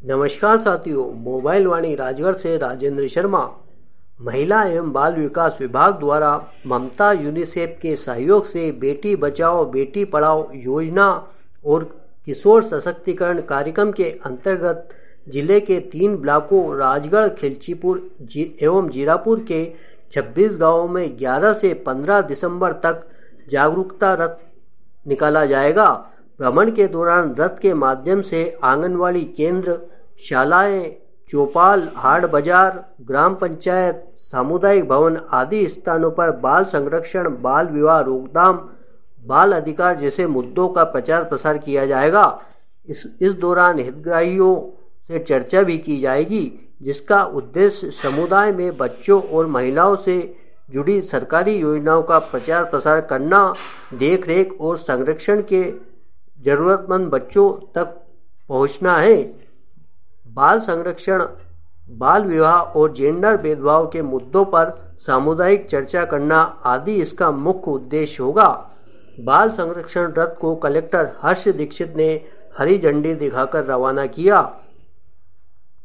नमस्कार साथियों, मोबाइल वाणी राजगढ़ से राजेंद्र शर्मा। महिला एवं बाल विकास विभाग द्वारा ममता यूनिसेफ के सहयोग से बेटी बचाओ बेटी पढ़ाओ योजना और किशोर सशक्तिकरण कार्यक्रम के अंतर्गत जिले के 3 ब्लॉकों राजगढ़, खिलचीपुर एवं जीरापुर के 26 गांवों में 11 से 15 दिसंबर तक जागरूकता रथ निकाला जाएगा। भ्रमण के दौरान रथ के माध्यम से आंगनवाड़ी केंद्र, शालाएं, चौपाल, हाट बाजार, ग्राम पंचायत, सामुदायिक भवन आदि स्थानों पर बाल संरक्षण, बाल विवाह रोकथाम, बाल अधिकार जैसे मुद्दों का प्रचार प्रसार किया जाएगा। इस दौरान हितग्राहियों से चर्चा भी की जाएगी, जिसका उद्देश्य समुदाय में बच्चों और महिलाओं से जुड़ी सरकारी योजनाओं का प्रचार प्रसार करना, देखरेख और संरक्षण के जरूरतमंद बच्चों तक पहुंचना है। बाल संरक्षण, बाल विवाह और जेंडर भेदभाव के मुद्दों पर सामुदायिक चर्चा करना आदि इसका मुख्य उद्देश्य होगा। बाल संरक्षण रथ को कलेक्टर हर्ष दीक्षित ने हरी झंडी दिखाकर रवाना किया।